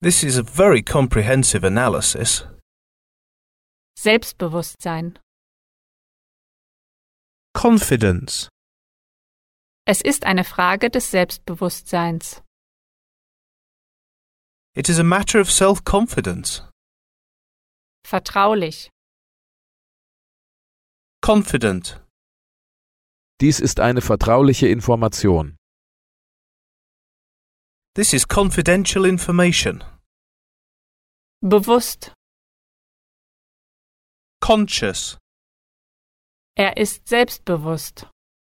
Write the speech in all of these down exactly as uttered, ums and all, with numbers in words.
This is a very comprehensive analysis. Selbstbewusstsein. Confidence. Es ist eine Frage des Selbstbewusstseins. It is a matter of self-confidence. Vertraulich. Confident. Dies ist eine vertrauliche Information. This is confidential information. Bewusst. Conscious. Er ist selbstbewusst.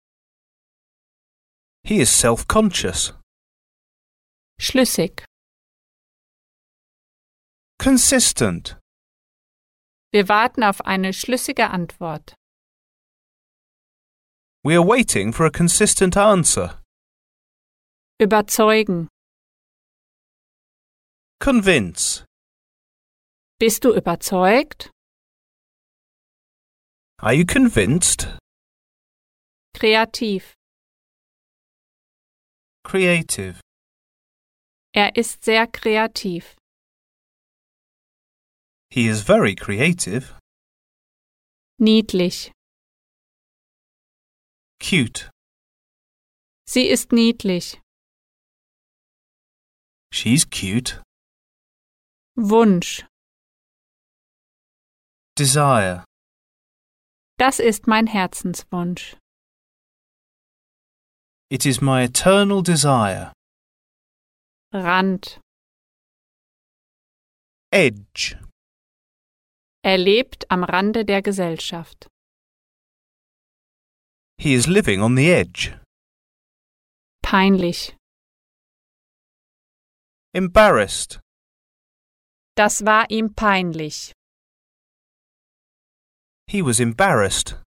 He is self-conscious. Schlüssig. Consistent. Wir warten auf eine schlüssige Antwort. We are waiting for a consistent answer. Überzeugen. Convince. Bist du überzeugt? Are you convinced? Kreativ. Creative. Er ist sehr kreativ. He is very creative. Niedlich. Cute. Sie ist niedlich. She's cute. Wunsch. Desire. Das ist mein Herzenswunsch. It is my eternal desire. Rand. Edge. Er lebt am Rande der Gesellschaft. He is living on the edge. Peinlich. Embarrassed. Das war ihm peinlich. He was embarrassed.